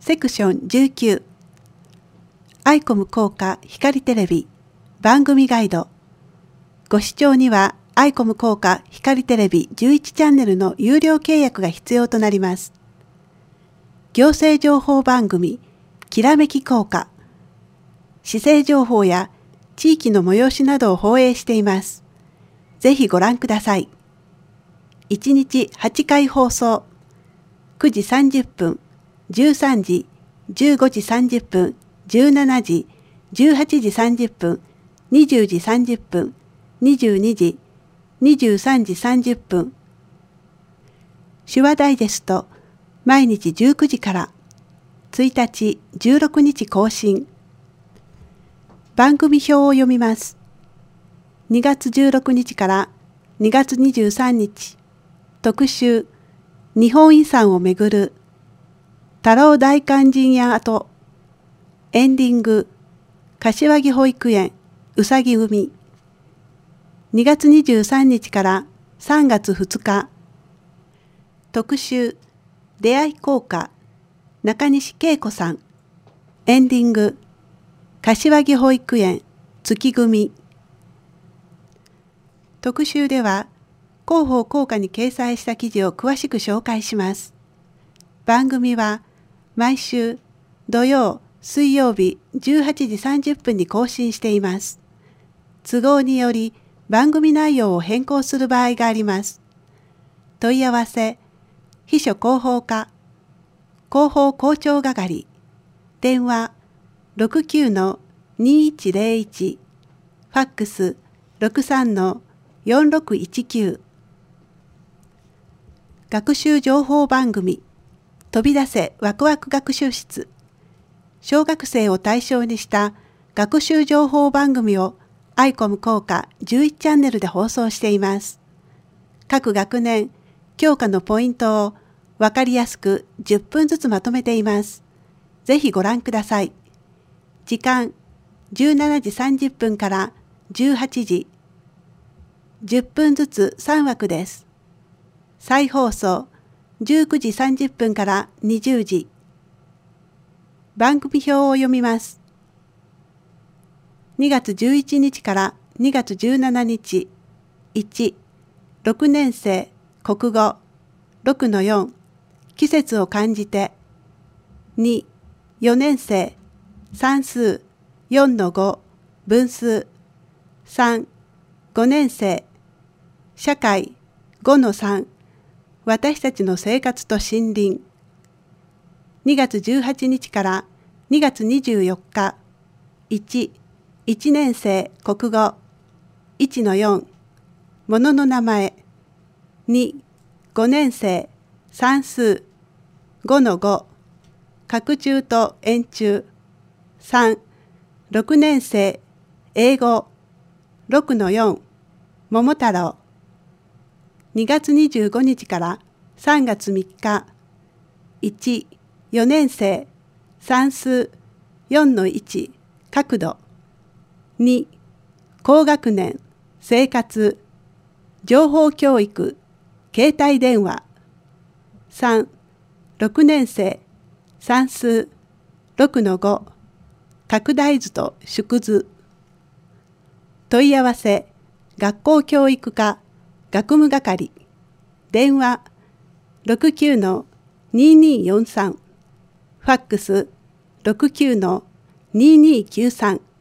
セクション19アイコム効果光テレビ番組ガイド。ご視聴にはアイコム効果光テレビ11チャンネルの有料契約が必要となります。行政情報番組きらめき効果、市政情報や地域の催しなどを放映しています。ぜひご覧ください。1日8回放送。9時30分、13時、15時30分、17時、18時30分、20時30分、22時、23時30分。手話ダイジェスト、毎日19時から、1日、16日更新。番組表を読みます。2月16日から2月23日、特集、日本遺産をめぐる、太郎大勧進屋跡、エンディング、柏木保育園、うさぎ組。2月23日から3月2日、特集、出会い効果、中西恵子さん、エンディング、柏木保育園、月組。特集では、広報効果に掲載した記事を詳しく紹介します。番組は毎週土曜、水曜日18時30分に更新しています。都合により番組内容を変更する場合があります。問い合わせ、秘書広報課、広報校長係、電話 69-2101、ファックス 63-4619。学習情報番組飛び出せワクワク学習室。小学生を対象にした学習情報番組をアイコム効果11チャンネルで放送しています。各学年教科のポイントをわかりやすく10分ずつまとめています。ぜひご覧ください。時間17時30分から18時。10分ずつ3枠です。再放送19時30分から20時。番組表を読みます。2月11日から2月17日。1、6年生国語 6-4 季節を感じて。2、4年生算数 4-5 分数。3、5年生社会 5-3私たちの生活と森林。2月18日から2月24日。1、1年生国語 1-4 物の名前。2、5年生算数 5-5 拡充と円柱。3、6年生英語 6-4 桃太郎。2月25日から3月3日。1、4年生算数 4-1 角度。2、高学年生活情報教育携帯電話。3、6年生算数 6-5 拡大図と縮図。問い合わせ学校教育課学務係。電話 69-2243 ファックス 69-2293